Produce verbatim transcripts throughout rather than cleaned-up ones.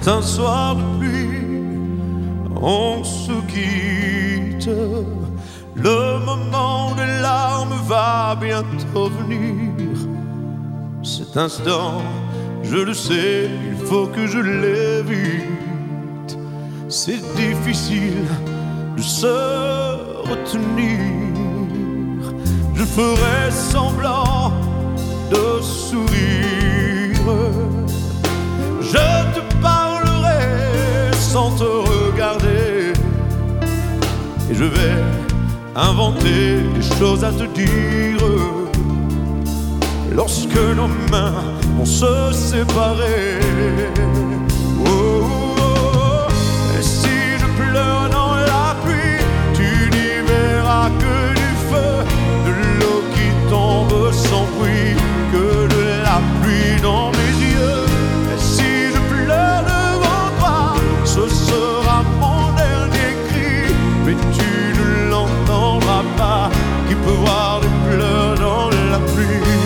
C'est un soir de pluie, on se quitte. Le moment des larmes va bientôt venir. Cet instant, je le sais, il faut que je l'évite. C'est difficile de se retenir. Je ferai semblant de sourire. Je te parlerai sans te regarder. Et je vais inventer des choses à te dire. Lorsque nos mains vont se séparer. Oh, oh, oh. Et si je pleure dans la pluie, tu n'y verras que du feu, de l'eau qui tombe sans bruit, que de la pluie dans mes yeux. Et si je pleure devant toi, ce sera mon dernier cri, mais tu ne l'entendras pas. Qui peut voir des pleurs dans la pluie?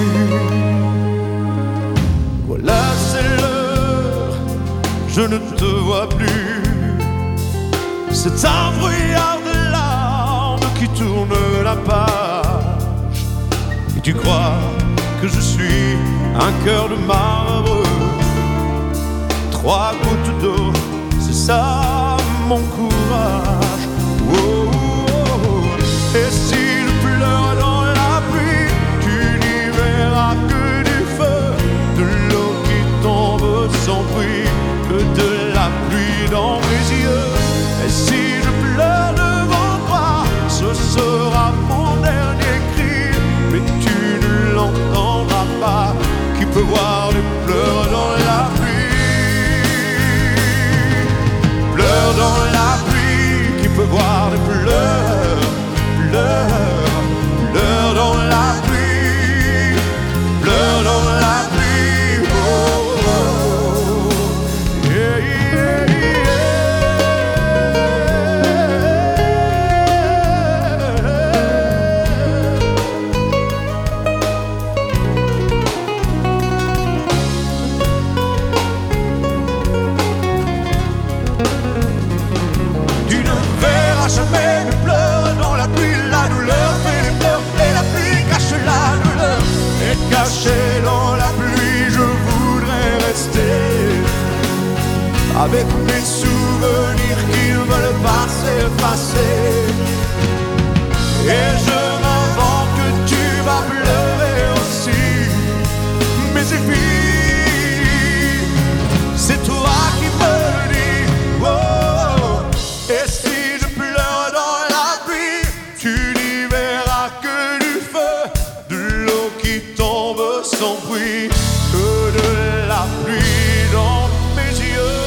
Voilà, c'est l'heure, je ne te vois plus. C'est un brouillard de larmes qui tourne la page. Et tu crois que je suis un cœur de marbre. Trois gouttes d'eau, c'est ça mon courage. Oh, oh, oh. Et si je pleure dans la pluie, tu n'y verras que du feu, de l'eau qui tombe sans bruit, que de la pluie dans mes yeux. Et si je pleure devant toi, ce sera mon dernier cri, mais tu ne l'entendras pas. Qui peut voir les pleurs dans la pluie? Pleurs dans la pluie, qui peut voir les pleurs? Pleurs, pleurs dans la pluie, pleurs dans la pluie. Oh, oh. Yeah, yeah, yeah. Tu ne verras jamais mes pleurs dans la pluie. La douleur fait les pleurs et la pluie cache la douleur. Et caché dans la pluie, je voudrais rester avec mes souvenirs qui ne veulent pas s'effacer. Et je m'invente que tu vas pleurer aussi, mais c'est fini, c'est toi qui me le dis. Oh, et si je pleure dans la pluie, tu n'y verras que du feu, de l'eau qui tombe sans bruit, que de la pluie dans mes yeux.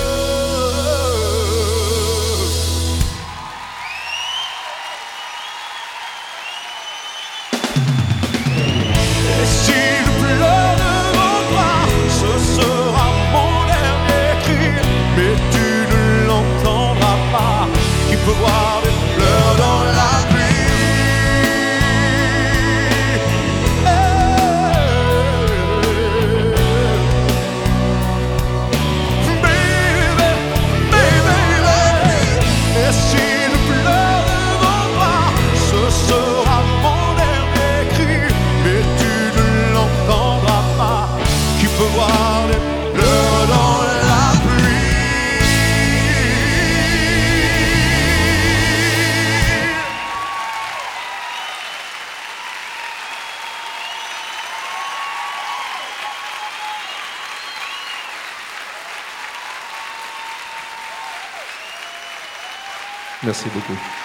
Et si je pleure devant toi, ce sera mon dernier cri, mais tu ne l'entendras pas. Qui peut voir des pleurs dans la pluie? Baby, baby, et si je pleure devant toi, ce sera mon dernier cri, mais tu ne l'entendras pas. Qui peut voir des pleurs dans la pluie? Merci beaucoup.